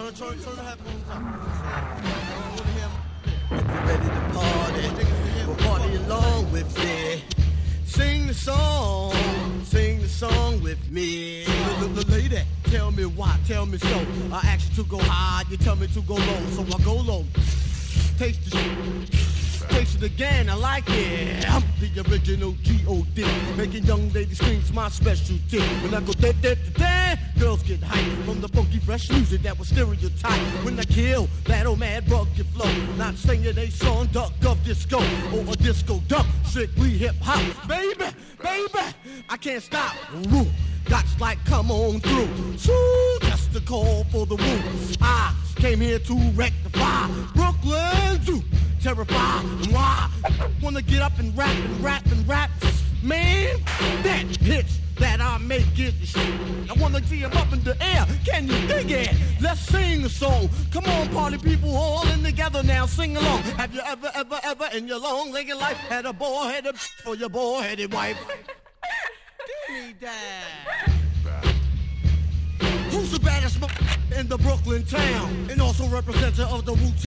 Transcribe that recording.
Turn the headphones up. I want to hear if you're ready to party, well, party along with me. Sing the song with me. Lady, tell me why, tell me so. I ask you to go high, you tell me to go low, so I go low. Taste it again, I like it. I'm the original G.O.D. Making young ladies scream's my specialty. When I go da-da-da-da, girls get hyped from the funky fresh music that was stereotype. When I kill that old mad rugged flow, not singing a song duck of disco or a disco duck, strictly hip hop. Baby, I can't stop. Woo. Gots like come on through. So that's the call for the woo. I came here to rectify Brooklyn Zoo. Terrified. Why? Wanna get up and rap. Man, that pitch that I make is the shit. I wanna see him up in the air. Can you dig it? Let's sing a song. Come on, party people, all in together now. Sing along. Have you ever in your long-legged life had a bald-headed for your bald-headed wife? Give me that. Who's the baddest in the Brooklyn town? And also representative of the Wu-Tang